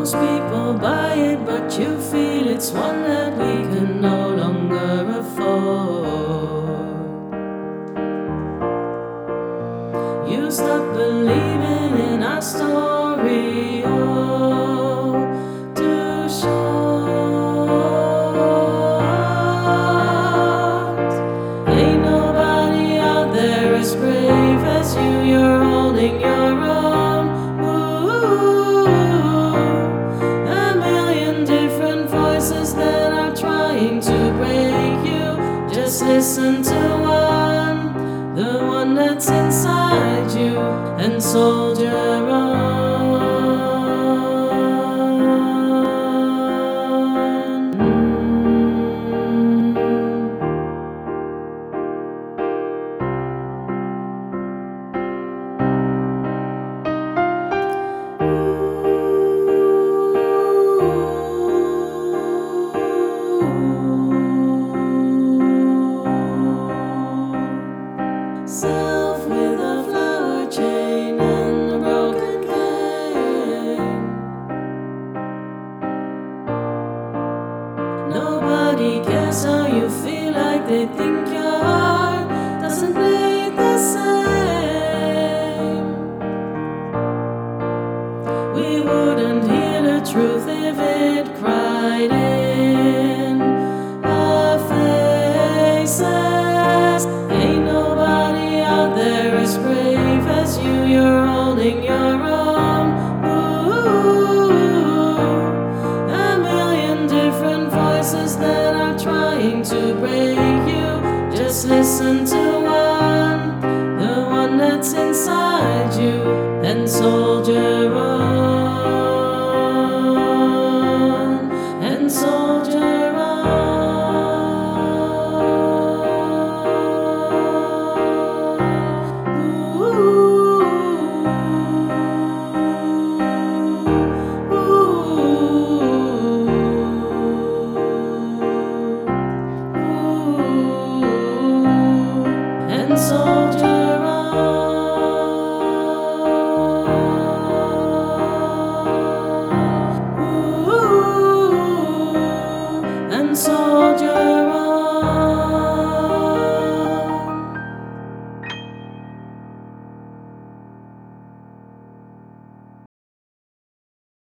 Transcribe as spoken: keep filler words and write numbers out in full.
Most people buy it, but you feel it's one that we can no longer afford. You stop believing in our story, oh, too short. Ain't nobody out there as brave as you. You're holding your own. Ooh, a million different voices that are trying to break you. Just listen to one, the one that's inside you, and soldier on. Self with a flower chain and a broken cane. Nobody cares how you feel, like they think your heart doesn't bleed the same. We wouldn't hear the truth if it cried in our faces. Ain't nobody out there as brave as you. You're holding your own. Ooh, a million different voices that are trying to break you. Just listen to one, the one that's inside you, and soldier on.